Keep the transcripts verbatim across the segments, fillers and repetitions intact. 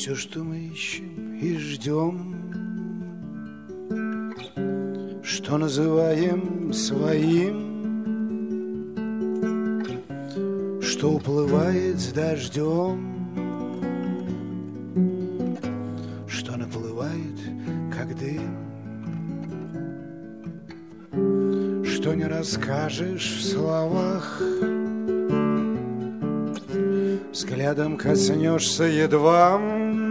Все, что мы ищем и ждем, что называем своим, что уплывает с дождем, что наплывает, как дым, что не расскажешь в словах, взглядом коснешься едва,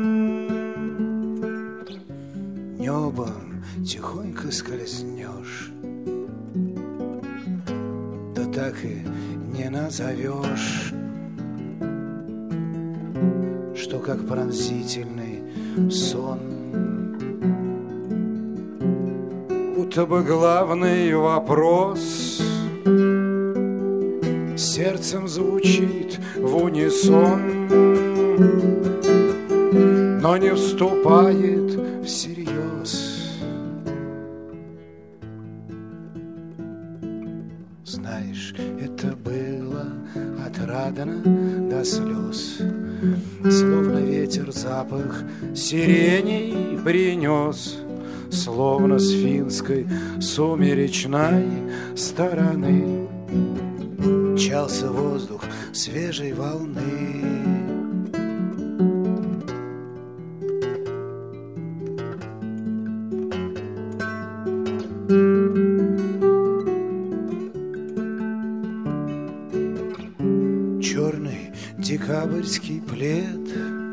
небом тихонько скользнешь, да так и не назовешь, что как пронзительный сон, будто бы главный вопрос сердцем звучит в унисон, но не вступает всерьез. Знаешь, это было отрадно до слез, словно ветер запах сиреней принес, словно с финской сумеречной стороны мчался воздух свежей волны. Черный декабрьский плед,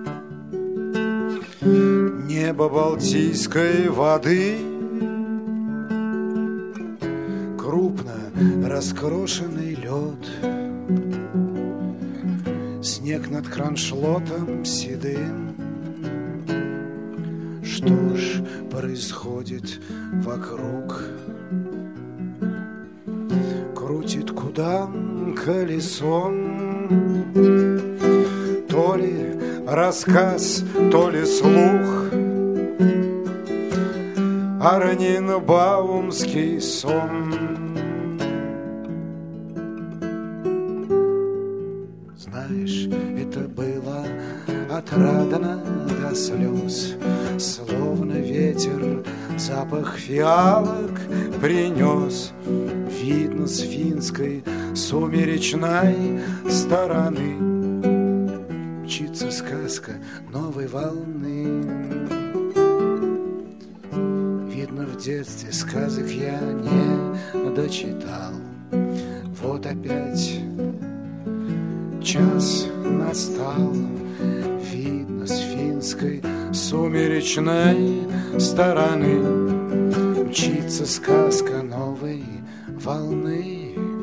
небо Балтийской воды, крупно раскрошенный лед, снег над кроншлотом седым. Что ж происходит вокруг? Крутит куда колесом, то ли рассказ, то ли слух, Орненбаумский сон. Знаешь, это было отрадно до слез, словно ветер запах фиалок принес. Видно с финской сумеречной стороны мчится сказка новой волны. Видно, в детстве сказок я не дочитал. Вот опять час настал. Видно, с финской сумеречной стороны мчится сказка новой волны.